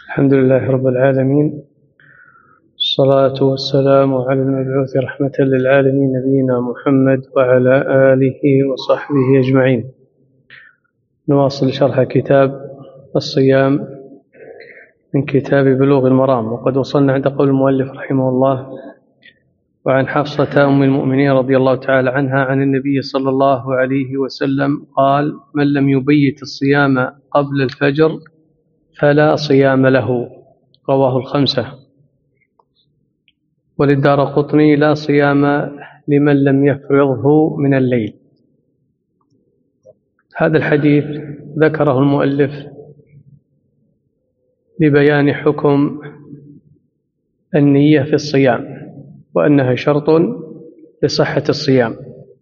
الحمد لله رب العالمين، الصلاة والسلام على المبعوث رحمة للعالمين نبينا محمد وعلى آله وصحبه أجمعين. نواصل شرح كتاب الصيام من كتاب بلوغ المرام، وقد وصلنا عند قول المؤلف رحمه الله: وعن حفصة أم المؤمنين رضي الله تعالى عنها عن النبي صلى الله عليه وسلم قال: من لم يبيت الصيام قبل الفجر فلا صيام له. رواه الخمسة. وللدارقطني: لا صيام لمن لم يفرضه من الليل. هذا الحديث ذكره المؤلف لبيان حكم النية في الصيام، وأنها شرط لصحة الصيام.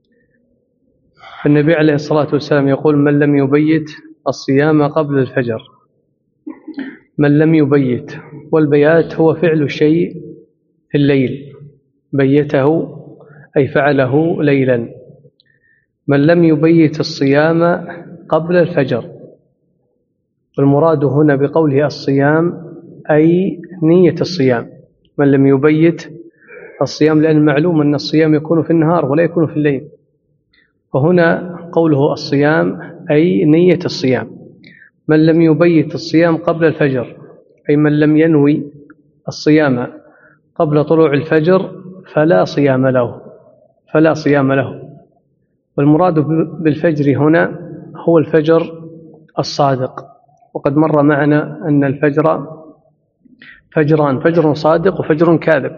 النبي عليه الصلاة والسلام يقول: من لم يبيت الصيام قبل الفجر. من لم يبيت، والبيات هو فعل الشيء في الليل، بيته أي فعله ليلا. من لم يبيت الصيام قبل الفجر، والمراد هنا بقوله الصيام أي نية الصيام. من لم يبيت الصيام، لأن معلوم أن الصيام يكون في النهار ولا يكون في الليل، وهنا قوله الصيام أي نية الصيام. من لم يبيت الصيام قبل الفجر، أي من لم ينوي الصيام قبل طلوع الفجر فلا صيام له، فلا صيام له. والمراد بالفجر هنا هو الفجر الصادق، وقد مر معنا أن الفجر فجران: فجر صادق وفجر كاذب.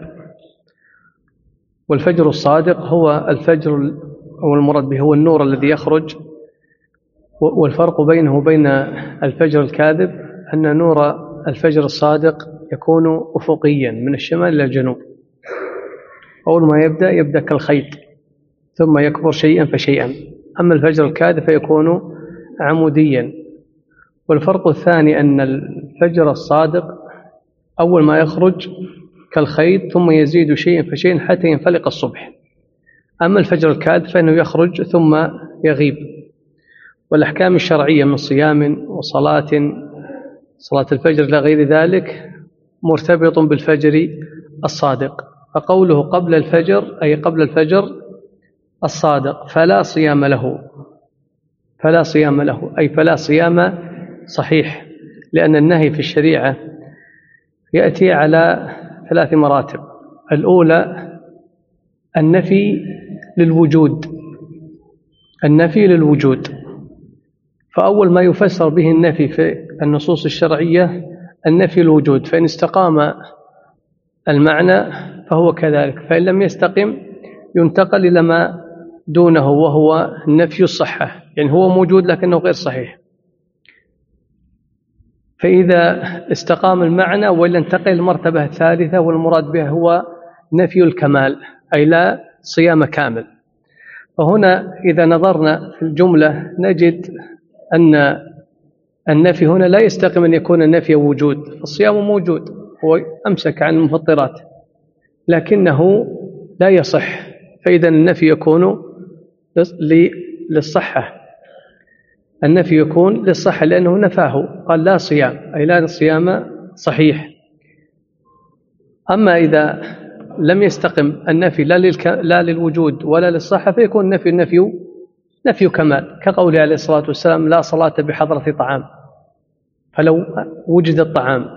والفجر الصادق هو الفجر، والمراد به هو النور الذي يخرج. والفرق بينه وبين الفجر الكاذب أن نور الفجر الصادق يكون أفقيا من الشمال إلى الجنوب، أول ما يبدأ كالخيط ثم يكبر شيئا فشيئا. أما الفجر الكاذب فيكون عموديا. والفرق الثاني أن الفجر الصادق أول ما يخرج كالخيط ثم يزيد شيئا فشيئا حتى ينفلق الصبح. أما الفجر الكاذب فإنه يخرج ثم يغيب. والأحكام الشرعية من صيام وصلاة، صلاة الفجر إلى غير ذلك، مرتبط بالفجر الصادق. فقوله قبل الفجر أي قبل الفجر الصادق فلا صيام له، فلا صيام له أي فلا صيام صحيح، لأن النهي في الشريعة يأتي على 3 مراتب. الأولى النفي للوجود، النفي للوجود. فأول ما يفسر به النفي في النصوص الشرعية النفي الوجود، فإن استقام المعنى فهو كذلك، فإن لم يستقم ينتقل إلى ما دونه وهو نفي الصحة، يعني هو موجود لكنه غير صحيح. فإذا استقام المعنى وإلا انتقل المرتبة الثالثة، والمراد بها هو نفي الكمال، أي لا صيام كامل. فهنا إذا نظرنا في الجملة نجد أن النفي هنا لا يستقيم أن يكون النفي وجود، فالصيام موجود، هو أمسك عن المفطرات لكنه لا يصح، فإذا النفي يكون للصحة، النفي يكون للصحة لأنه نفاه، قال لا صيام أي لا صيام صحيح. أما إذا لم يستقم النفي لا للوجود ولا للصحة فيكون نفي كمال، كقوله عليه الصلاة والسلام: لا صلاة بحضرة طعام. فلو وجد الطعام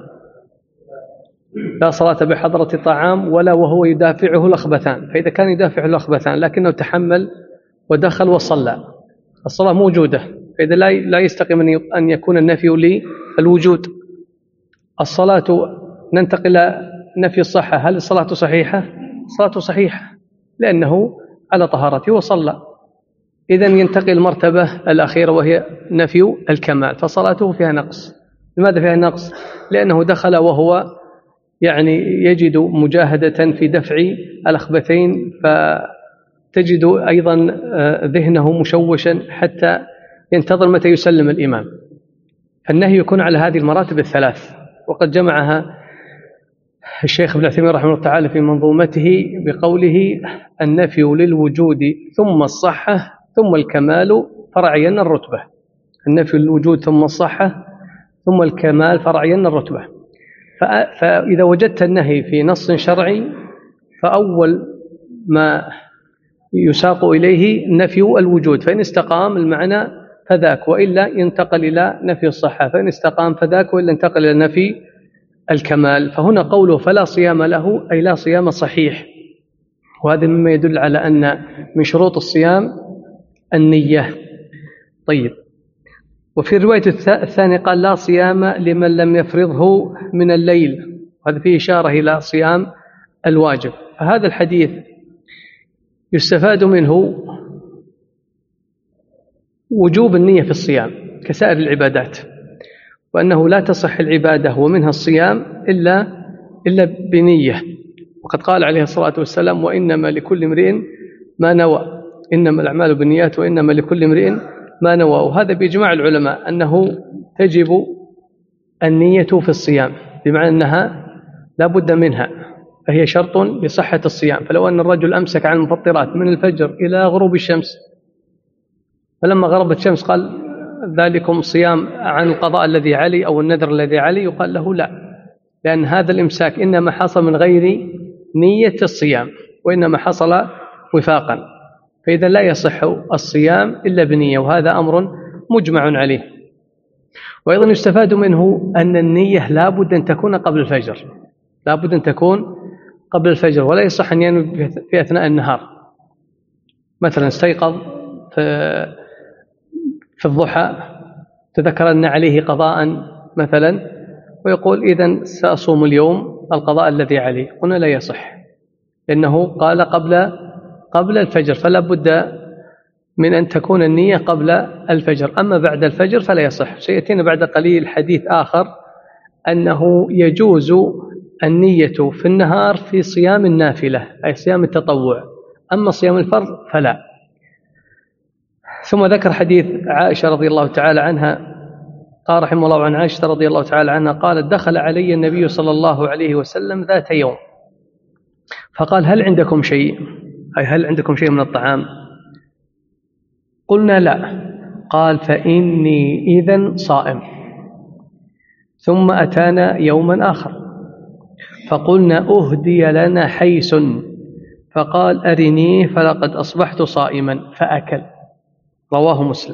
لا صلاة بحضرة طعام ولا وهو يدافعه الأخبثان، فإذا كان يدافعه الأخبثان لكنه تحمل ودخل وصلى، الصلاة موجودة، فإذا لا يستقيم أن يكون النفي للوجود. الصلاة ننتقل إلى نفي الصحة: هل الصلاة صحيحة؟ الصلاة صحيحة لأنه على طهارته وصلى. إذن ينتقل المرتبة الأخيرة وهي نفي الكمال، فصلاته فيها نقص. لماذا فيها نقص؟ لأنه دخل وهو يعني يجد مجاهدة في دفع الأخبثين، فتجد أيضا ذهنه مشوشا حتى ينتظر متى يسلم الإمام. فالنهي يكون على هذه المراتب الثلاث، وقد جمعها الشيخ ابن عثيمين رحمه الله تعالى في منظومته بقوله: النفي للوجود ثم الصحة ثم الكمال فرعين الرتبة. النفي للوجود ثم الصحة ثم الكمال فرعين الرتبة. فإذا وجدت النهي في نص شرعي فأول ما يساق إليه نفي الوجود، فإن استقام المعنى فذاك، وإلا ينتقل إلى نفي الصحة، فإن استقام فذاك، وإلا ينتقل إلى نفي الكمال. فهنا قوله فلا صيام له أي لا صيام صحيح، وهذا مما يدل على أن من شروط الصيام النية. طيب، وفي الرواية الثانية قال لا صيام لمن لم يفرضه من الليل، وهذا فيه إشارة إلى صيام الواجب. فهذا الحديث يستفاد منه وجوب النية في الصيام كسائر العبادات، وأنه لا تصح العبادة ومنها الصيام إلا بنية. وقد قال عليه الصلاة والسلام وإنما لكل امرئ ما نوى، إنما الأعمال بالنيات وإنما لكل امرئ ما نوى. وهذا بإجماع العلماء أنه تجب النية في الصيام، بمعنى أنها لا بد منها، فهي شرط لصحة الصيام. فلو أن الرجل أمسك عن المفطرات من الفجر إلى غروب الشمس، فلما غربت الشمس قال ذلكم صيام عن القضاء الذي علي أو النذر الذي علي، يقال له لا، لأن هذا الإمساك إنما حصل من غير نية الصيام، وإنما حصل وفاقا، فإذا لا يصح الصيام إلا بنية، وهذا أمر مجمع عليه. وأيضا يستفاد منه أن النية لا بد أن تكون قبل الفجر، لا بد أن تكون قبل الفجر، ولا يصح أن ينوي في أثناء النهار. مثلا استيقظ في الضحى تذكر أن عليه قضاء مثلا، ويقول إذن سأصوم اليوم القضاء الذي عليه، قلنا لا يصح، لأنه قال قبل الفجر، فلا بد من أن تكون النية قبل الفجر. أما بعد الفجر فلا يصح. سيأتينا بعد قليل حديث آخر أنه يجوز النية في النهار في صيام النافلة أي صيام التطوع، أما صيام الفرض فلا. ثم ذكر حديث عائشة رضي الله تعالى عنها، قال رحمه الله عن عائشة رضي الله تعالى عنها قالت دخل علي النبي صلى الله عليه وسلم ذات يوم فقال هل عندكم شيء، أي هل عندكم شيء من الطعام؟ قلنا لا. قال فإني إذن صائم. ثم أتانا يوما آخر فقلنا أهدي لنا حيس، فقال أرنيه فلقد أصبحت صائما فأكل. رواه مسلم.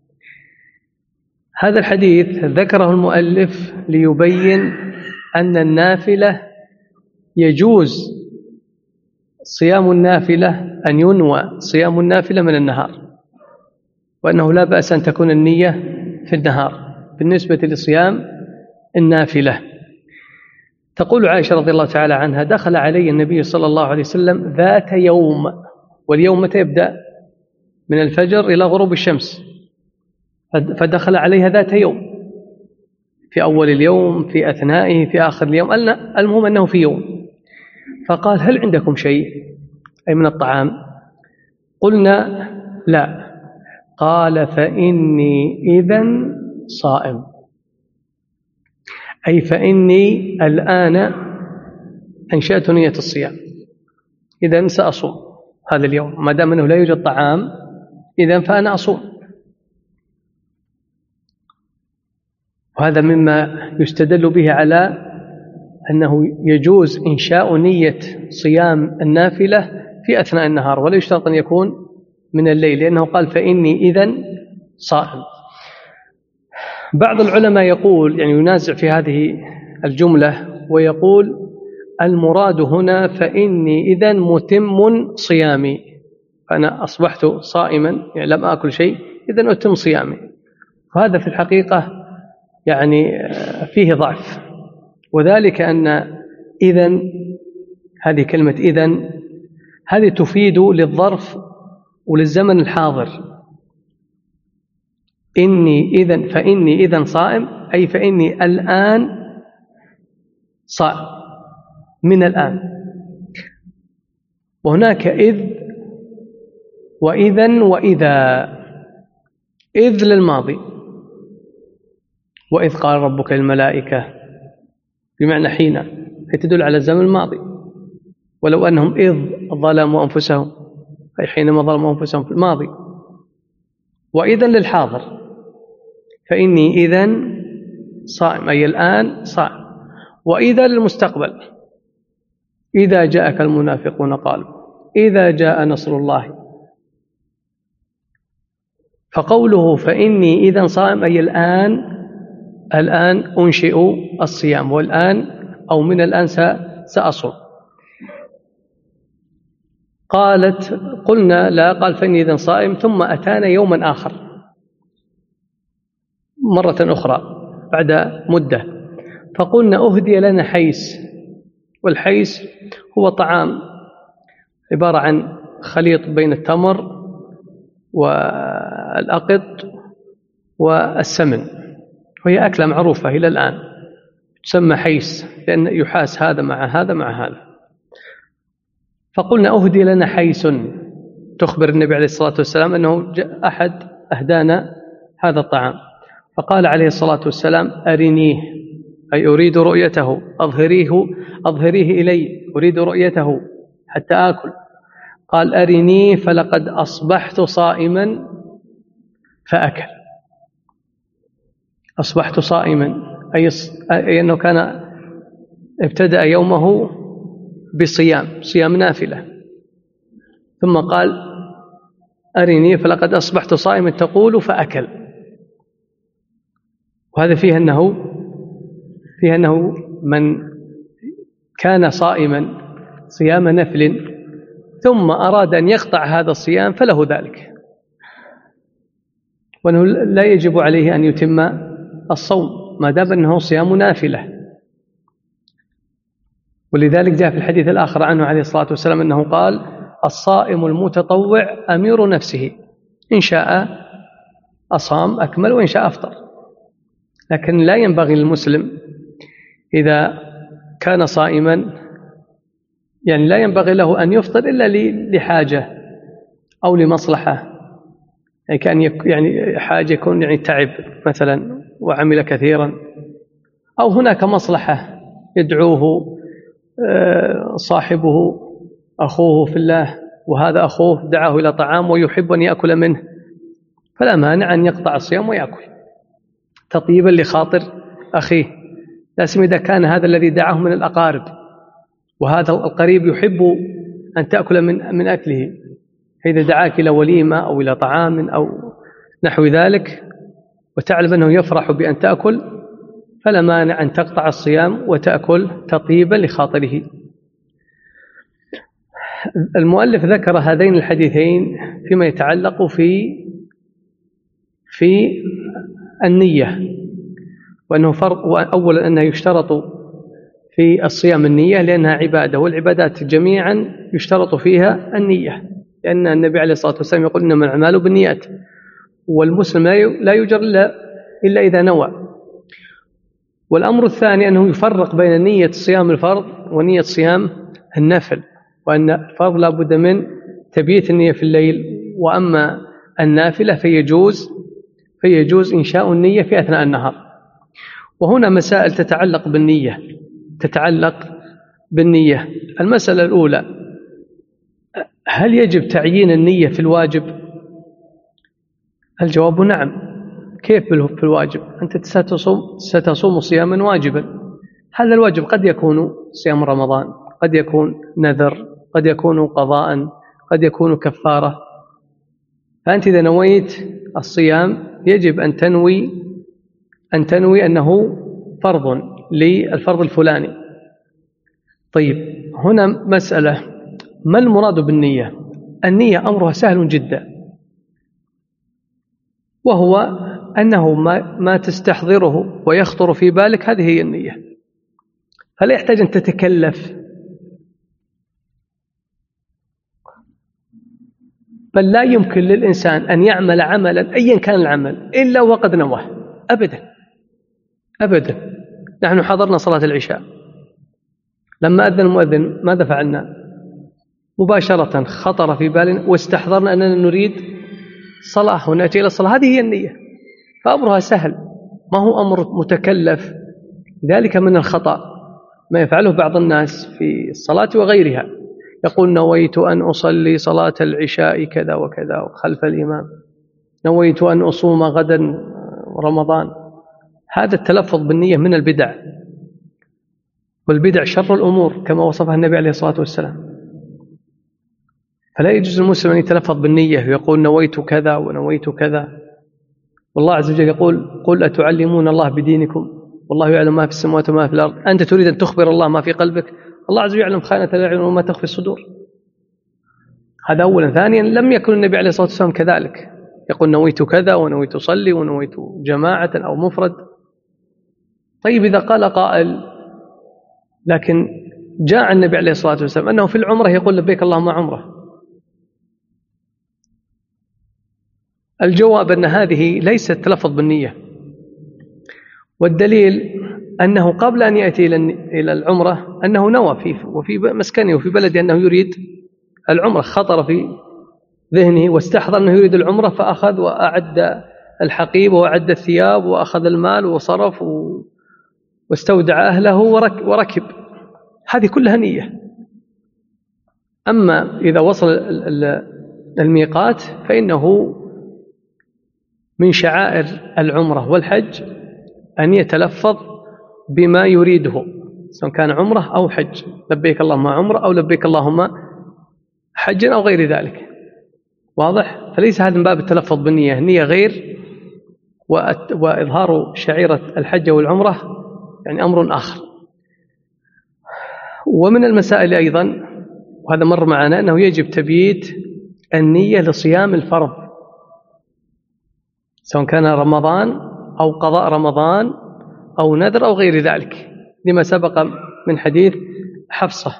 هذا الحديث ذكره المؤلف ليبين أن النافلة يجوز صيام النافلة، أن ينوى صيام النافلة من النهار، وأنه لا بأس أن تكون النية في النهار بالنسبة لصيام النافلة. تقول عائشة رضي الله تعالى عنها دخل علي النبي صلى الله عليه وسلم ذات يوم، واليوم متى يبدأ؟ من الفجر إلى غروب الشمس، فدخل عليها ذات يوم، في أول اليوم، في أثنائه، في آخر اليوم، المهم أنه في يوم. فقال هل عندكم شيء أي من الطعام؟ قلنا لا. قال فإني إذن صائم، أي فإني الآن أنشأت نية الصيام، إذن سأصوم هذا اليوم، ما دام أنه لا يوجد طعام إذن فأنا أصوم. وهذا مما يستدل به على أنه يجوز إنشاء نية صيام النافلة في أثناء النهار، ولا يشترط أن يكون من الليل، لأنه قال فإني إذن صائم. بعض العلماء يقول، يعني ينازع في هذه الجملة ويقول المراد هنا فإني إذن متم صيامي، فأنا أصبحت صائما يعني لم آكل شيء إذن أتم صيامي. وهذا في الحقيقة يعني فيه ضعف، وذلك أن إذن هذه كلمة إذن هذه تفيد للظرف وللزمن الحاضر. فإني إذن صائم أي فإني الآن صائم، من الآن. وهناك إذ وإذن وإذا. إذ للماضي، وإذ قال ربك للملائكة بمعنى حين، هي تدل على الزمن الماضي، ولو أنهم إذ ظلموا أنفسهم أي حينما ظلموا أنفسهم في الماضي. وإذن للحاضر، فإني إذن صائم أي الآن صائم. وإذا للمستقبل: إذا جاءك المنافقون قالوا إذا جاء نصر الله. فقوله فإني إذا صائم أي الآن أنشئ الصيام، والآن أو من الآن سأصوم. قالت: قلنا لا. قال: فإني إذا صائم. ثم أتانا يوما آخر مرة أخرى بعد مدة، فقلنا أهدي لنا حيس. والحيس هو طعام عبارة عن خليط بين التمر والأقط والسمن، وهي أكلة معروفة إلى الآن تسمى حيس، لأن يحاس هذا مع هذا مع هذا. فقلنا أهدي لنا حيس، تخبر النبي عليه الصلاة والسلام أنه أحد أهدانا هذا الطعام. فقال عليه الصلاة والسلام: أرنيه، أي أريد رؤيته، أظهريه إلي، أريد رؤيته حتى آكل. قال: أرنيه فلقد أصبحت صائما فأكل. أصبحت صائما أي أنه كان ابتدأ يومه صيام نافلة، ثم قال: أرني فلقد أصبحت صائما تقول فأكل. وهذا فيه أنه من كان صائما صيام نفل ثم أراد أن يقطع هذا الصيام فله ذلك، وأنه لا يجب عليه أن يتم الصوم ما دام أنه صيام نافلة. ولذلك جاء في الحديث الآخر عنه عليه الصلاة والسلام أنه قال: الصائم المتطوع أمير نفسه، إن شاء أصام أكمل وإن شاء أفطر. لكن لا ينبغي للمسلم إذا كان صائما، يعني لا ينبغي له أن يفطر إلا لحاجة أو لمصلحة، يعني حاجة يكون يعني تعب مثلا وعمل كثيرا، أو هناك مصلحة يدعوه صاحبه أخوه في الله، وهذا أخوه دعاه إلى طعام ويحب أن يأكل منه، فلا مانع أن يقطع الصيام ويأكل تطيبا لخاطر أخيه، لا سيما إذا كان هذا الذي دعاه من الأقارب، وهذا القريب يحب أن تأكل من أكله، فإذا دعاك إلى وليمة أو إلى طعام أو نحو ذلك وتعلم أنه يفرح بأن تأكل، فلا مانع أن تقطع الصيام وتأكل تطيبا لخاطره. المؤلف ذكر هذين الحديثين فيما يتعلق في النية، وأنه فرق، أولا أنه يشترط في الصيام النية لأنها عبادة، والعبادات جميعا يشترط فيها النية، لأن النبي عليه الصلاة والسلام يقول: إنما الأعمال بالنيات، والمسلم لا يجر إلا إذا نوى. والأمر الثاني أنه يفرق بين نية صيام الفرض ونية صيام النفل، وأن الفرض لا بد من تبييت النية في الليل، وأما النافلة فيجوز إنشاء النية في أثناء النهار. وهنا مسائل تتعلق بالنية. المسألة الأولى: هل يجب تعيين النية في الواجب؟ الجواب نعم. كيف في الواجب؟ أنت ستصوم صياما واجبا، هذا الواجب قد يكون صيام رمضان، قد يكون نذر، قد يكون قضاء، قد يكون كفارة. فأنت إذا نويت الصيام يجب أن تنوي أنه فرض للفرض الفلاني. طيب، هنا مسألة: ما المراد بالنية؟ النية أمرها سهل جدا، وهو أنه ما تستحضره ويخطر في بالك هذه هي النية، فلا يحتاج أن تتكلف، بل لا يمكن للإنسان أن يعمل عملا أيا كان العمل إلا وقد نواه، أبدا. نحن حضرنا صلاة العشاء، لما أذن المؤذن ماذا فعلنا؟ مباشرة خطر في بالنا واستحضرنا أننا نريد صلاة ونأتي إلى الصلاة، هذه هي النية، فأمرها سهل، ما هو أمر متكلف. ذلك من الخطأ ما يفعله بعض الناس في الصلاة وغيرها، يقول: نويت أن أصلي صلاة العشاء كذا وكذا خلف الإمام، نويت أن أصوم غدا رمضان. هذا التلفظ بالنية من البدع، والبدع شر الأمور كما وصفها النبي عليه الصلاة والسلام. فلا يجوز المسلم أن يتلفظ بالنية ويقول نويت كذا ونويت كذا، والله عز وجل يقول قل أتعلمون الله بدينكم والله يعلم ما في السماوات وما في الأرض. أنت تريد أن تخبر الله ما في قلبك؟ الله عز وجل يعلم خائنة الأعين وما تخفي الصدور. هذا أولا. ثانيا، لم يكن النبي عليه الصلاة والسلام كذلك يقول نويت كذا ونويت أصلي ونويت جماعة أو مفرد. طيب إذا قال قائل لكن جاء النبي عليه الصلاة والسلام أنه في العمرة يقول لبيك اللهم عمرة، الجواب أن هذه ليست تلفظ بالنية، والدليل أنه قبل أن يأتي إلى العمرة أنه نوى وفي مسكنه وفي بلده أنه يريد العمرة، خطر في ذهنه واستحضر أنه يريد العمرة، فأخذ وأعد الحقيبة وأعد الثياب وأخذ المال وصرف واستودع أهله وركب. هذه كلها نية. أما إذا وصل الميقات فإنه من شعائر العمرة والحج أن يتلفظ بما يريده سواء كان عمرة أو حج، لبيك اللهم عمرة أو لبيك اللهم حج أو غير ذلك. واضح؟ فليس هذا من باب التلفظ بالنية، النية غير، وإظهار شعيرة الحج والعمرة يعني أمر آخر. ومن المسائل أيضا، وهذا مر معنا، أنه يجب تبييت النية لصيام الفرض سواء كان رمضان أو قضاء رمضان أو نذر أو غير ذلك، لما سبق من حديث حفصة.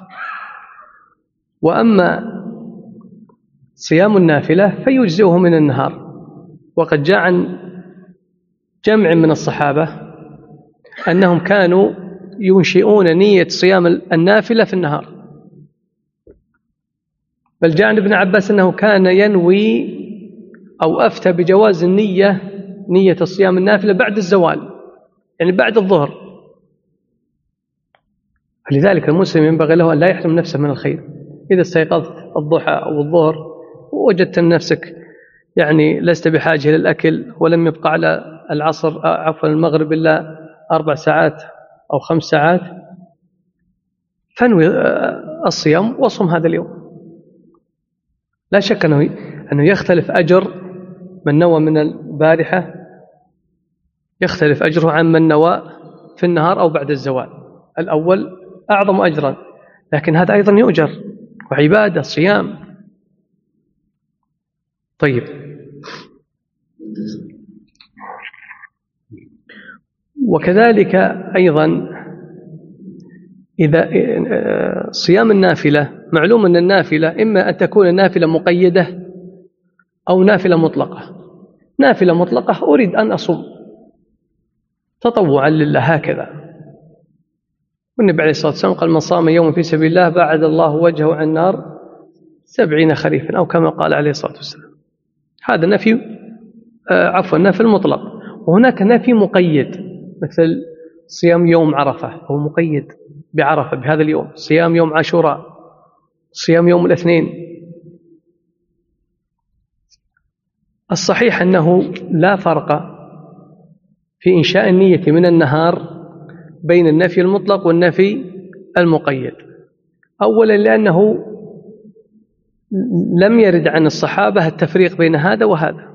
وأما صيام النافلة فيجزئه من النهار، وقد جاء عن جمع من الصحابة أنهم كانوا ينشئون نية صيام النافلة في النهار، بل جاء عن ابن عباس أنه كان ينوي أو أفتى بجواز نية الصيام النافلة بعد الزوال، يعني بعد الظهر. فلذلك المسلم ينبغي له أن لا يحرم نفسه من الخير. إذا استيقظت الضحى أو الظهر ووجدت نفسك يعني لست بحاجة للأكل ولم يبقى على العصر عفوا المغرب إلا 4 ساعات أو 5 ساعات، فانوي الصيام وصم هذا اليوم. لا شك أنه يختلف أجر من نوى من البارحة، يختلف أجره عن من نوى في النهار أو بعد الزوال. الأول أعظم أجرا، لكن هذا أيضا يؤجر وعبادة صيام. طيب، وكذلك أيضا إذا صيام النافلة، معلوم أن النافلة إما أن تكون النافلة مقيدة أو نافلة مطلقة. نافلة مطلقة أريد أن أصوم تطوعا لله هكذا، والنبي عليه الصلاة والسلام قال من صام يوم في سبيل الله باعد الله وجهه عن النار 70 خريفا، أو كما قال عليه الصلاة والسلام. هذا نفي نفي المطلق. وهناك نفي مقيد، مثل صيام يوم عرفة هو مقيد بعرفة بهذا اليوم، صيام يوم عاشوراء، صيام يوم الاثنين. الصحيح أنه لا فرق في إنشاء النية من النهار بين النفي المطلق والنفي المقيد. أولا لأنه لم يرد عن الصحابة التفريق بين هذا وهذا.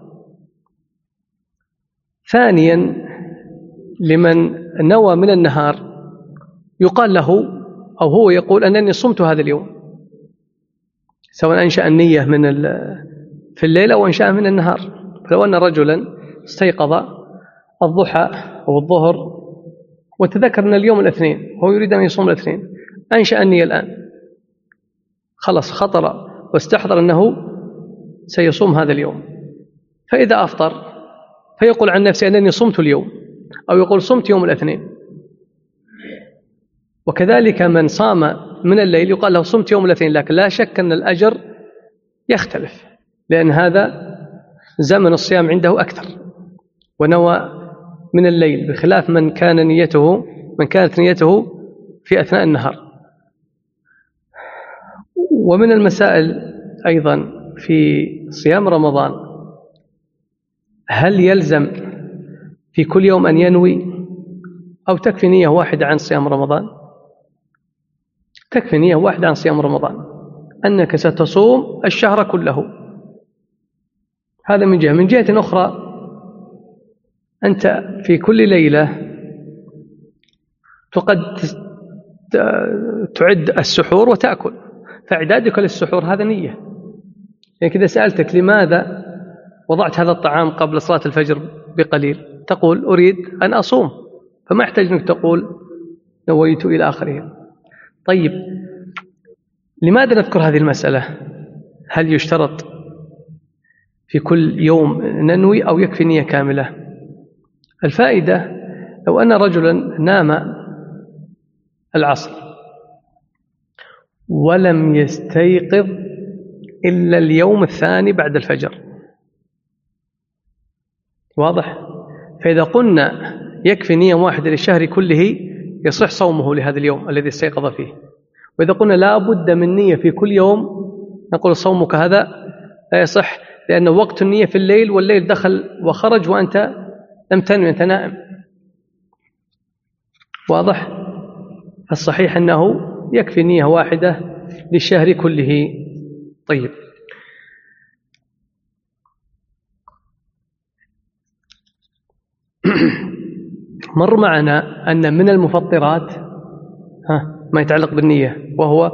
ثانيا لمن نوى من النهار يقال له أو هو يقول أنني صمت هذا اليوم، سواء أنشأ النية في الليل أو أنشأها من النهار. فلو أن رجلا استيقظ الضحى أو الظهر وتذكر أن اليوم الاثنين وهو يريد أن يصوم الاثنين، أنشأ النية الآن، خلص خطر واستحضر أنه سيصوم هذا اليوم، فإذا أفطر فيقول عن نفسه أنني صمت اليوم، أو يقول صمت يوم الاثنين. وكذلك من صام من الليل يقال له صمت يوم الاثنين، لكن لا شك أن الأجر يختلف، لأن هذا زمن الصيام عنده أكثر ونوى من الليل، بخلاف من كانت نيته في أثناء النهار. ومن المسائل أيضا في صيام رمضان، هل يلزم في كل يوم أن ينوي أو تكفي نية واحدة عن صيام رمضان؟ تكفي نية واحدة عن صيام رمضان أنك ستصوم الشهر كله. هذا من جهة. من جهة أخرى أنت في كل ليلة قد تعد السحور وتأكل، فإعدادك للسحور هذا نية. يعني كذا سألتك لماذا وضعت هذا الطعام قبل صلاة الفجر بقليل، تقول أريد أن أصوم، فما احتاج أنك تقول نويت إلى آخره. طيب لماذا نذكر هذه المسألة؟ هل يشترط في كل يوم ننوي أو يكفي نية كاملة؟ الفائدة لو أن رجلا نام العصر ولم يستيقظ إلا اليوم الثاني بعد الفجر، واضح؟ فإذا قلنا يكفي نية واحدة للشهر كله يصح صومه لهذا اليوم الذي استيقظ فيه. وإذا قلنا لا بد من نية في كل يوم نقول صومك هذا لا يصح، لأن وقت النية في الليل والليل دخل وخرج وأنت لم تنوي، أنت نائم، واضح؟ فالصحيح أنه يكفي نية واحدة للشهر كله. طيب مر معنا أن من المفطرات ما يتعلق بالنية، وهو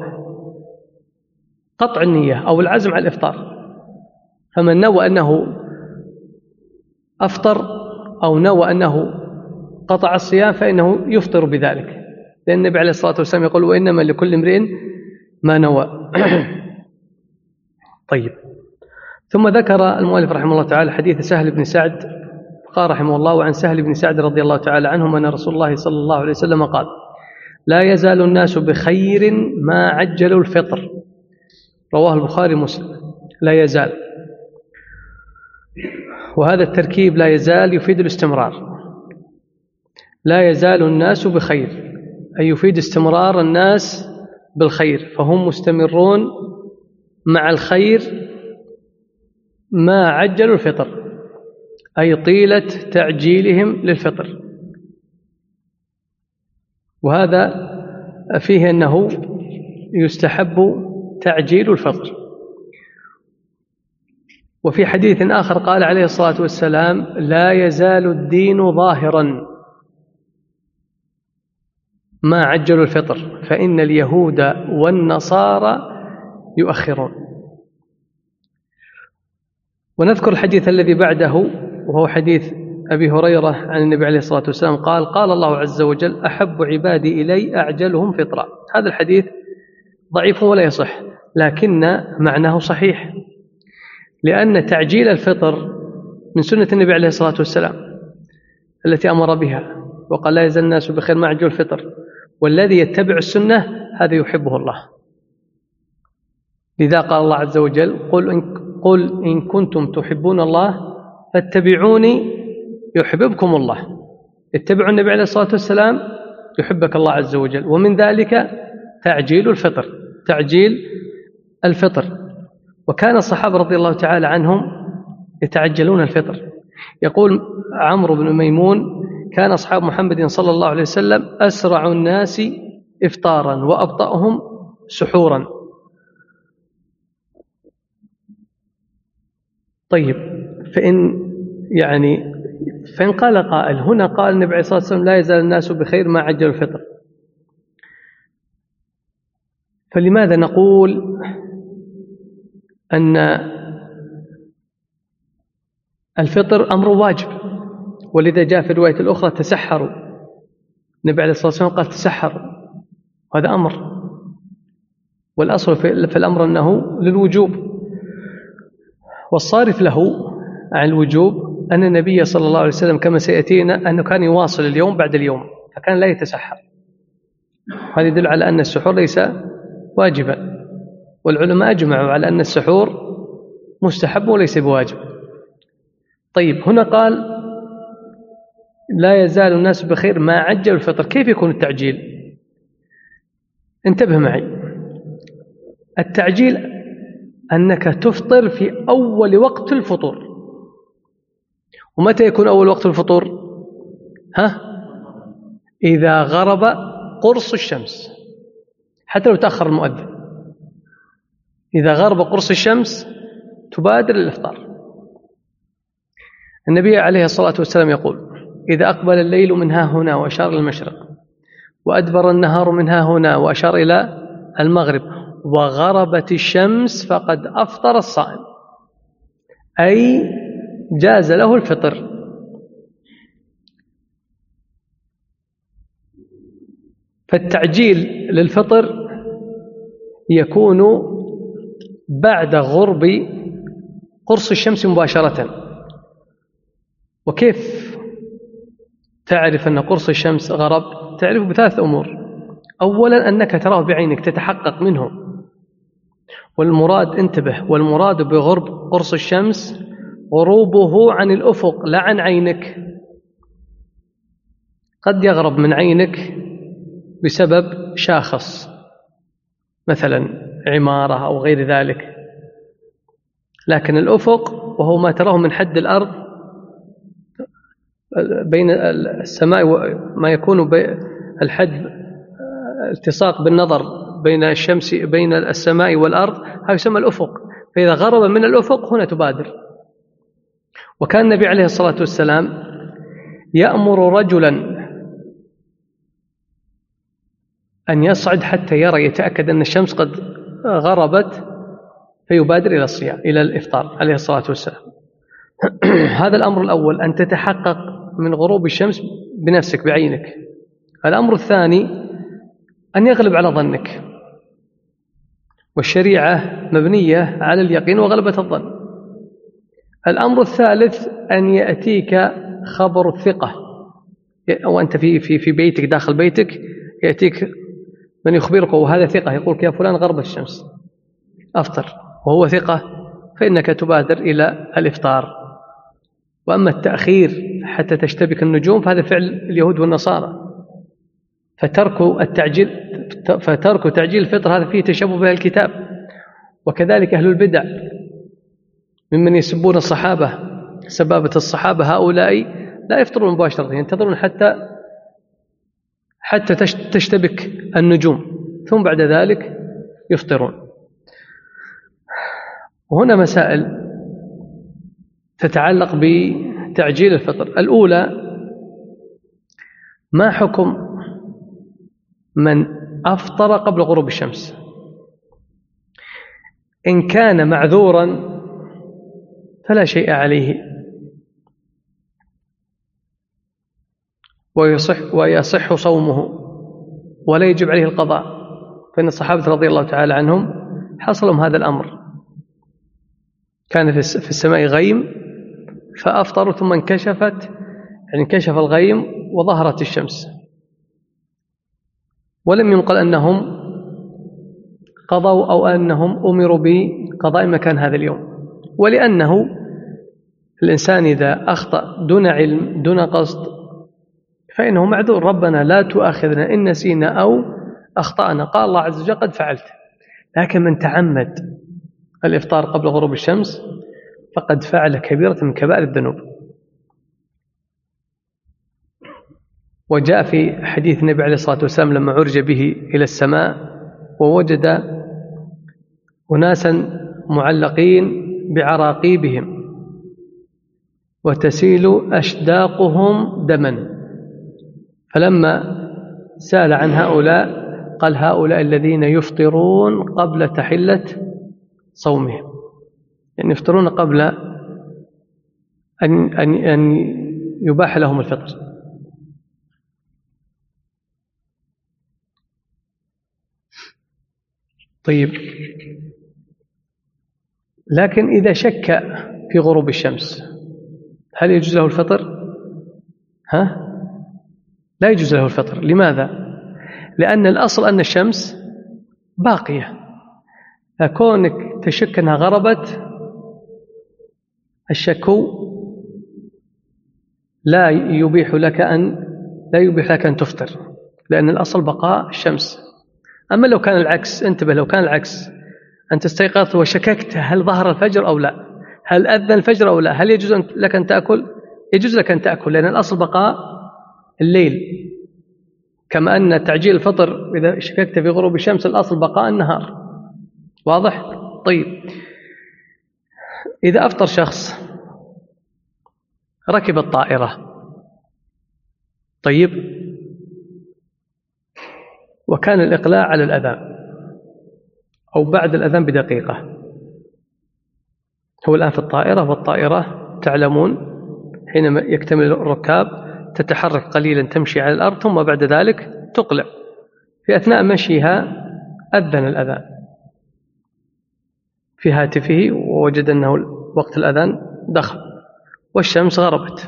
قطع النية أو العزم على الإفطار. فمن نوى أنه أفطر أو نوى أنه قطع الصيام فإنه يفطر بذلك، لأن النبي عليه الصلاة والسلام يقول وإنما لكل امرئ ما نوى. طيب ثم ذكر المؤلف رحمه الله تعالى حديث سهل بن سعد، قال رحمه الله وعن سهل بن سعد رضي الله تعالى عنهم أن رسول الله صلى الله عليه وسلم قال لا يزال الناس بخير ما عجلوا الفطر، رواه البخاري ومسلم. لا يزال، وهذا التركيب لا يزال يفيد الاستمرار. لا يزال الناس بخير أي يفيد استمرار الناس بالخير، فهم مستمرون مع الخير ما عجلوا الفطر، أي طيلة تعجيلهم للفطر. وهذا فيه أنه يستحب تعجيل الفطر. وفي حديث آخر قال عليه الصلاة والسلام لا يزال الدين ظاهرا ما عجلوا الفطر فإن اليهود والنصارى يؤخرون. ونذكر الحديث الذي بعده وهو حديث أبي هريرة عن النبي عليه الصلاة والسلام قال قال الله عز وجل أحب عبادي إلي أعجلهم فطرا. هذا الحديث ضعيف ولا يصح، لكن معناه صحيح، لأن تعجيل الفطر من سنة النبي عليه الصلاة والسلام التي أمر بها، وقال لا يزال الناس بخير ما عجلوا الفطر، والذي يتبع السنة هذا يحبه الله. لذا قال الله عز وجل قل إن كنتم تحبون الله فاتبعوني يحببكم الله. اتبعوا النبي عليه الصلاة والسلام يحبك الله عز وجل. ومن ذلك تعجيل الفطر، تعجيل الفطر. وكان الصحابة رضي الله تعالى عنهم يتعجلون الفطر. يقول عمرو بن ميمون كان أصحاب محمد صلى الله عليه وسلم أسرع الناس إفطارا وأبطأهم سحورا. طيب فإن قال قائل هنا قال النبي عليه الصلاة والسلام لا يزال الناس بخير ما عجلوا الفطر، فلماذا نقول أن الفطر أمر واجب؟ ولذا جاء في الرواية الأخرى تسحروا، النبي عليه الصلاة والسلام قال تسحروا، هذا أمر، والأصل في الأمر أنه للوجوب، والصارف له عن الوجوب أن النبي صلى الله عليه وسلم كما سيأتينا أنه كان يواصل اليوم بعد اليوم، فكان لا يتسحر. هذا يدل على أن السحور ليس واجبا، والعلماء أجمعوا على أن السحور مستحب وليس بواجب. طيب هنا قال لا يزال الناس بخير ما عجلوا الفطر، كيف يكون التعجيل؟ انتبه معي، التعجيل أنك تفطر في أول وقت الفطور. ومتى يكون أول وقت الفطور؟ إذا غرب قرص الشمس، حتى لو تأخر المؤذن. إذا غرب قرص الشمس تبادر للإفطار. النبي عليه الصلاة والسلام يقول: إذا أقبل الليل من ها هنا وأشار إلى المشرق، وأدبر النهار من ها هنا وأشار إلى المغرب، وغربت الشمس، فقد أفطر الصائم، أي جاز له الفطر. فالتعجيل للفطر يكون بعد غرب قرص الشمس مباشرة. وكيف تعرف أن قرص الشمس غرب؟ تعرف بثلاث أمور. أولا أنك تراه بعينك، تتحقق منه. والمراد، انتبه، والمراد بغرب قرص الشمس غروبه عن الأفق لا عن عينك. قد يغرب من عينك بسبب شاخص، مثلا عمارة أو غير ذلك، لكن الأفق وهو ما تراه من حد الأرض بين السماء وما يكون الحد التصاق بالنظر بين الشمس بين السماء والأرض، هذا يسمى الأفق. فإذا غرب من الأفق هنا تبادر. وكان النبي عليه الصلاة والسلام يأمر رجلا أن يصعد حتى يرى، يتأكد أن الشمس قد غربت، فيبادر إلى الصيام إلى الإفطار عليه الصلاة والسلام. هذا الأمر الأول، أن تتحقق من غروب الشمس بنفسك بعينك. الأمر الثاني أن يغلب على ظنك، والشريعة مبنية على اليقين وغلبة الظن. الأمر الثالث أن يأتيك خبر الثقة، وأنت في بيتك داخل بيتك يأتيك من يخبرك وهذا ثقة، يقولك يا فلان غربت الشمس أفطر، وهو ثقة، فإنك تبادر إلى الإفطار. وأما التأخير حتى تشتبك النجوم فهذا فعل اليهود والنصارى، فترك تعجيل الفطر هذا فيه تشبه بها الكتاب. وكذلك أهل البدع ممن يسبون الصحابة سبابة الصحابة، هؤلاء لا يفطرون مباشرة، ينتظرون حتى تشتبك النجوم ثم بعد ذلك يفطرون. وهنا مسائل تتعلق بتعجيل الفطر. الأولى: ما حكم من أفطر قبل غروب الشمس؟ إن كان معذورا فلا شيء عليه ويصح صومه ولا يجب عليه القضاء، فإن الصحابة رضي الله تعالى عنهم حصلهم هذا الأمر. كان في السماء غيم فأفطروا، ثم انكشف الغيم وظهرت الشمس، ولم ينقل أنهم قضوا أو أنهم أمروا بقضاء مكان هذا اليوم. ولأنه الإنسان إذا أخطأ دون علم دون قصد فإنه معذور. ربنا لا تؤاخذنا إن نسينا أو أخطأنا، قال الله عز وجل قد فعلت. لكن من تعمد الإفطار قبل غروب الشمس فقد فعل كبيرة من كبائر الذنوب. وجاء في حديث النبي عليه الصلاة والسلام لما عرج به إلى السماء ووجد أناسا معلقين بعراقيبهم وتسيل أشداقهم دما، فلما سأل عن هؤلاء قال: هؤلاء الذين يفطرون قبل تحلة صومهم، يعني يفطرون قبل أن يباح لهم الفطر. طيب، لكن إذا شك في غروب الشمس هل يجوز له الفطر؟ لا يجوز له الفطر. لماذا؟ لأن الأصل أن الشمس باقية، فكونك تشك أنها غربت، الشك لا يبيح لك أن تفطر، لأن الأصل بقاء الشمس. أما لو كان العكس، انتبه، لو كان العكس، أنت استيقظت وشككت هل ظهر الفجر أو لا، هل أذن الفجر أو لا، هل يجوز لك أن تأكل؟ يجوز لك أن تأكل، لأن الأصل بقاء الليل. كما أن تعجيل الفطر إذا شككت في غروب الشمس الأصل بقاء النهار. واضح؟ طيب، إذا أفطر شخص ركب الطائرة، طيب، وكان الإقلاع على الأذان أو بعد الأذان بدقيقة، هو الآن في الطائرة، والطائرة تعلمون حينما يكتمل الركاب تتحرك قليلا، تمشي على الأرض، ثم بعد ذلك تقلع. في أثناء مشيها أذن الأذان في هاتفه، ووجد أنه وقت الأذان دخل والشمس غربت،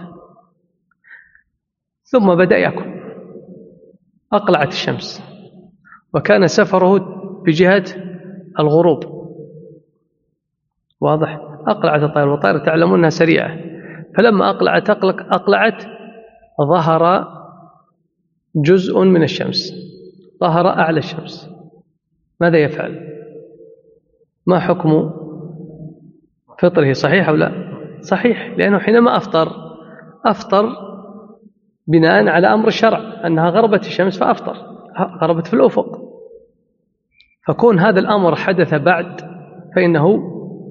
ثم بدأ يأكل، أقلعت الشمس، وكان سفره بجهة الغروب. واضح؟ أقلعت الطائرة، والطائرة تعلمون أنها سريعة، فلما أقلعت ظهر جزء من الشمس، ظهر أعلى الشمس. ماذا يفعل؟ ما حكم فطره؟ صحيح أو لا؟ صحيح، لأنه حينما أفطر بناء على أمر الشرع أنها غربت الشمس فأفطر، غربت في الأفق، فكون هذا الأمر حدث بعد فإنه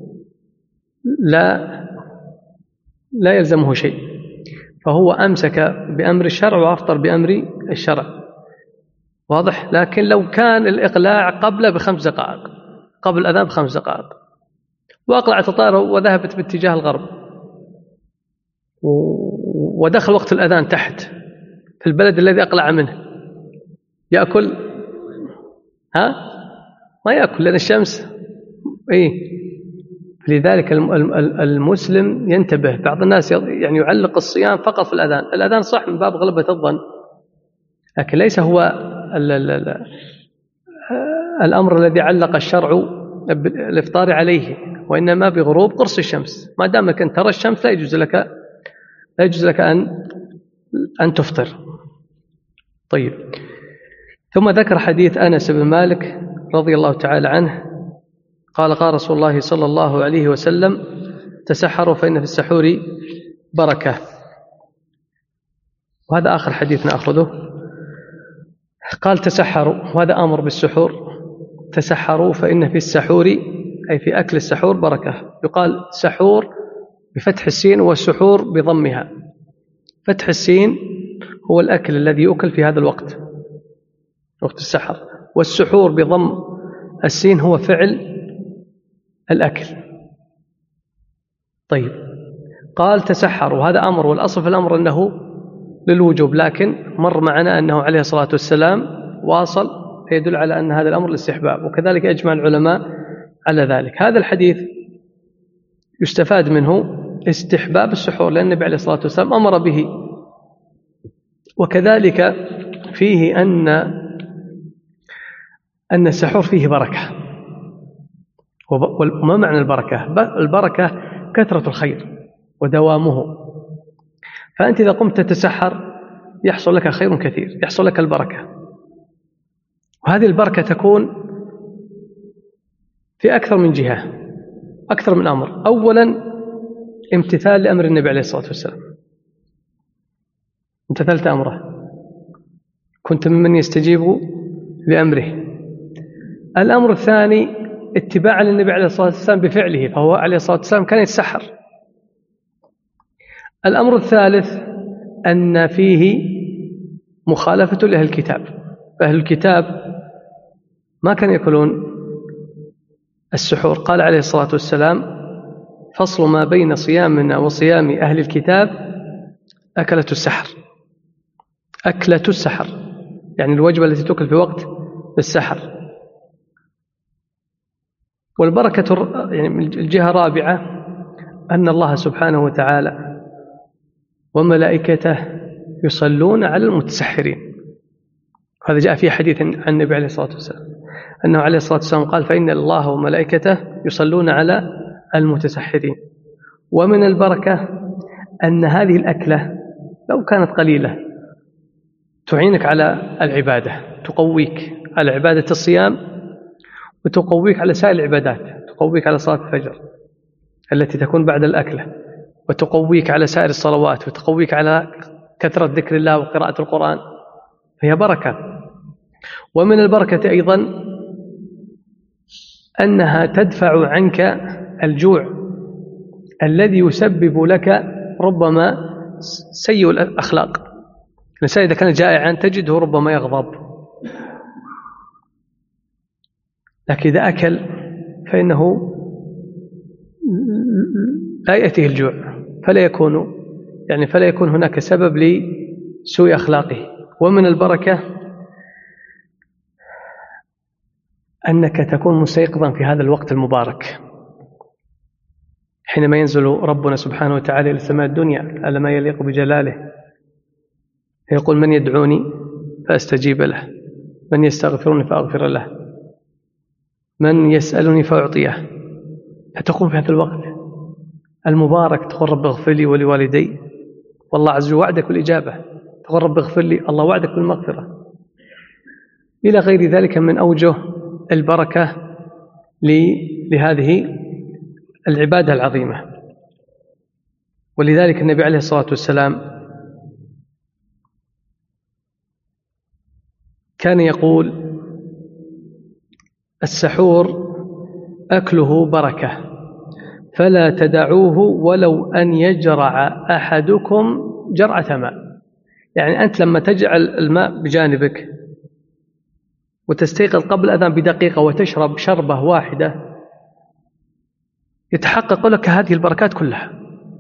لا يلزمه شيء، فهو أمسك بأمر الشرع وأفطر بأمر الشرع. واضح؟ لكن لو كان الإقلاع قبل ب5 دقائق، قبل الأذان ب5 دقائق، وأقلعت الطائرة وذهبت باتجاه الغرب، ودخل وقت الأذان تحت في البلد الذي أقلع منه، يأكل؟ ما يأكل، لأن الشمس لذلك المسلم ينتبه. بعض الناس يعني يعلق الصيام فقط في الأذان. الأذان صح من باب غلبة الظن، لكن ليس هو الأمر الذي علق الشرع الإفطار عليه، وإنما بغروب قرص الشمس. ما دامك أن ترى الشمس لا يجوز لك أن تفطر. طيب، ثم ذكر حديث أنس بن مالك رضي الله تعالى عنه قال: قال رسول الله صلى الله عليه وسلم: تسحروا فإن في السحور بركة. وهذا آخر حديث نأخذه. قال: تسحروا، وهذا أمر بالسحور. تسحروا فإن في السحور، أي في أكل السحور، بركة. يقال سحور بفتح السين والسحور بضمها. فتح السين هو الأكل الذي يؤكل في هذا الوقت، وقت السحر، والسحور بضم السين هو فعل الأكل. طيب، قال تسحر، وهذا أمر، والأصل في الأمر أنه للوجوب، لكن مر معنا أنه عليه الصلاة والسلام واصل، فيدل على أن هذا الأمر للاستحباب، وكذلك أجمع العلماء على ذلك. هذا الحديث يستفاد منه استحباب السحور، لأن النبي عليه الصلاة والسلام أمر به. وكذلك فيه أن السحور فيه بركة. وما معنى البركة؟ البركة كثرة الخير ودوامه. فأنت إذا قمت تتسحر يحصل لك خير كثير، يحصل لك البركة، وهذه البركة تكون في أكثر من جهة، أكثر من أمر. أولا، امتثال لأمر النبي عليه الصلاة والسلام، امتثلت أمره، كنت ممن يستجيب لأمره. الأمر الثاني، اتباعا للنبي عليه الصلاة والسلام بفعله، فهو عليه الصلاة والسلام كان يتسحر. الأمر الثالث، أن فيه مخالفة لأهل الكتاب، فأهل الكتاب ما كانوا يأكلون السحور. قال عليه الصلاة والسلام: فصل ما بين صيامنا وصيام أهل الكتاب أكلة السحر. أكلة السحر يعني الوجبة التي تأكل في وقت السحر. والبركة يعني الجهة الرابعة، أن الله سبحانه وتعالى وملائكته يصلون على المتسحرين. هذا جاء في حديث عن النبي عليه الصلاة والسلام أنه عليه الصلاة والسلام قال: فإن الله وملائكته يصلون على المتسحرين. ومن البركة أن هذه الأكلة لو كانت قليلة تعينك على العبادة، تقويك على عبادة الصيام، وتقويك على سائر العبادات، تقويك على صلاة الفجر التي تكون بعد الأكلة، وتقويك على سائر الصلوات، وتقويك على كثرة ذكر الله وقراءة القرآن. فهي بركة. ومن البركة أيضا أنها تدفع عنك الجوع الذي يسبب لك ربما سيء الأخلاق. الإنسان إذا كان جائعا تجده ربما يغضب، لكن إذا أكل فإنه لا يأتيه الجوع، فلا يكون هناك سبب لسوء أخلاقه. ومن البركة أنك تكون مستيقظا في هذا الوقت المبارك حينما ينزل ربنا سبحانه وتعالى إلى السماء الدنيا على ما يليق بجلاله، يقول: من يدعوني فأستجيب له، من يستغفرني فأغفر له، من يسألني فأعطيه. فتقوم في هذا الوقت المبارك تقول: رب اغفر لي ولوالدي، والله عز وجل وعدك بالإجابة. تقول: رب اغفر لي، الله وعدك بالمغفرة، إلى غير ذلك من أوجه البركة لهذه العبادة العظيمة. ولذلك النبي عليه الصلاة والسلام كان يقول: السحور أكله بركة، فلا تدعوه ولو أن يجرع أحدكم جرعة ماء. يعني أنت لما تجعل الماء بجانبك وتستيقظ قبل الأذان بدقيقة وتشرب شربة واحدة يتحقق لك هذه البركات كلها.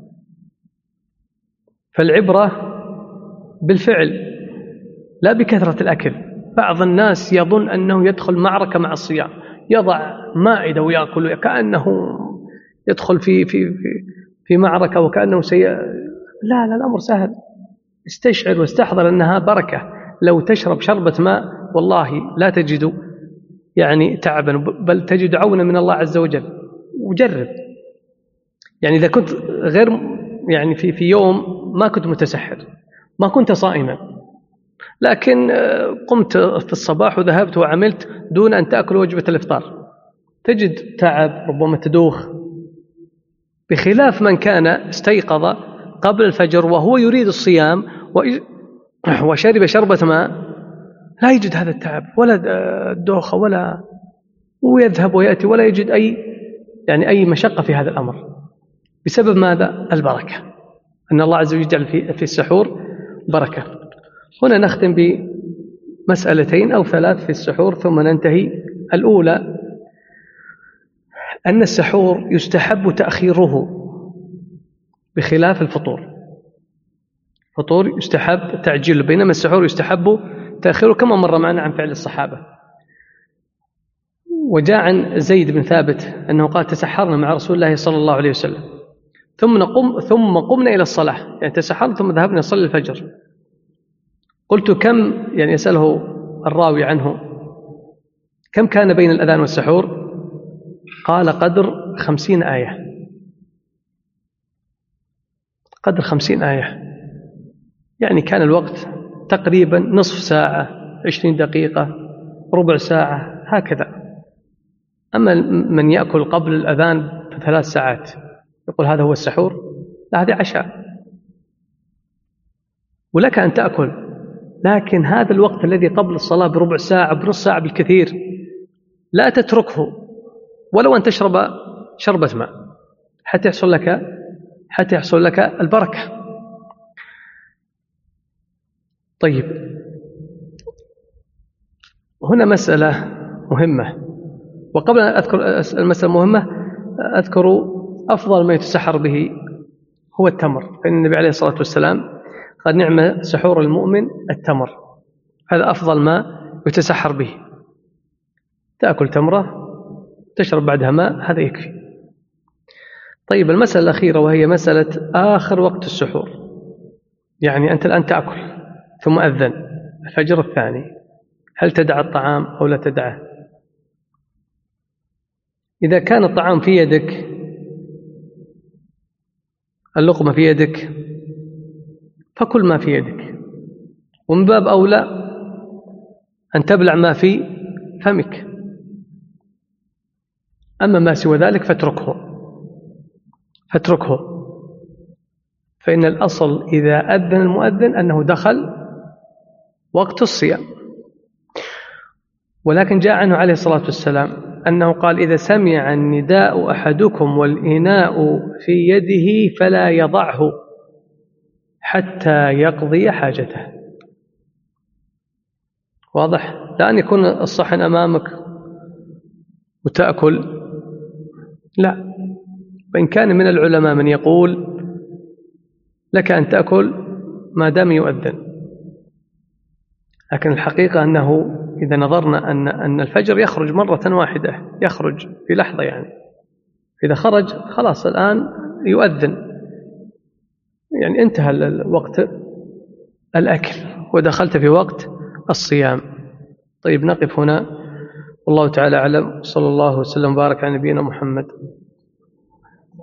فالعبرة بالفعل لا بكثرة الأكل. بعض الناس يظن أنه يدخل معركة مع الصيام، يضع مائدة ويأكل كأنه يدخل في معركة وكأنه لا الأمر سهل. استشعر واستحضر أنها بركة. لو تشرب شربة ماء والله لا تجد تعبا، بل تجد عونا من الله عز وجل. وجرب، إذا كنت غير في يوم ما كنت متسحر، ما كنت صائما، لكن قمت في الصباح وذهبت وعملت دون أن تأكل وجبة الإفطار، تجد تعب، ربما تدوخ، بخلاف من كان استيقظ قبل الفجر وهو يريد الصيام وشرب شربة ماء، لا يجد هذا التعب ولا الدوخة ويذهب ويأتي ولا يجد أي مشقة في هذا الأمر. بسبب ماذا؟ البركة، أن الله عز وجل يجعل في السحور بركة. هنا نختم بمسألتين أو ثلاث في السحور ثم ننتهي. الأولى أن السحور يستحب تأخيره بخلاف الفطور. الفطور يستحب تعجيله، بينما السحور يستحب تأخيره كما مر معنا عن فعل الصحابة. وجاء عن زيد بن ثابت أنه قال: تسحرنا مع رسول الله صلى الله عليه وسلم ثم قمنا إلى الصلاة، تسحرنا ثم ذهبنا نصلي الفجر. قلت: كم، يسأله الراوي عنه، كم كان بين الأذان والسحور؟ قال: قدر 50 آية. قدر 50 آية، كان الوقت تقريبا نصف ساعة، 20 دقيقة، ربع ساعة، هكذا. أما من يأكل قبل الأذان ب3 ساعات يقول هذا هو السحور؟ لا، هذا عشاء. ولك أن تأكل، لكن هذا الوقت الذي قبل الصلاة بربع ساعة، بنص ساعة بالكثير، لا تتركه ولو أن تشرب شربة ماء حتى يحصل لك البركة. طيب، هنا مسألة مهمة، وقبل أن أذكر المسألة المهمة أذكر أفضل ما يتسحر به هو التمر. فإن النبي عليه الصلاة والسلام قال: نعم سحور المؤمن التمر. هذا أفضل ما يتسحر به. تأكل تمرة، تشرب بعدها ماء، هذا يكفي. طيب، المسألة الأخيرة وهي مسألة آخر وقت السحور. أنت الآن تأكل ثم أذن الفجر الثاني، هل تدع الطعام أو لا تدعه؟ إذا كان الطعام في يدك، اللقمة في يدك، فكل ما في يدك، ومن باب أولى أن تبلع ما في فمك. أما ما سوى ذلك فاتركه، فإن الأصل إذا أذن المؤذن أنه دخل وقت الصيام. ولكن جاء عنه عليه الصلاة والسلام أنه قال: إذا سمع النداء أحدكم والإناء في يده فلا يضعه حتى يقضي حاجته. واضح؟ لا أن يكون الصحن أمامك وتأكل، لا. وإن كان من العلماء من يقول لك أن تأكل ما دام يؤذن، لكن الحقيقة أنه إذا نظرنا أن الفجر يخرج مرة واحدة، يخرج في لحظة، يعني إذا خرج خلاص الآن يؤذن، يعني انتهى وقت الأكل ودخلت في وقت الصيام. طيب، نقف هنا، والله تعالى أعلم. صلى الله وسلم وبارك على نبينا محمد.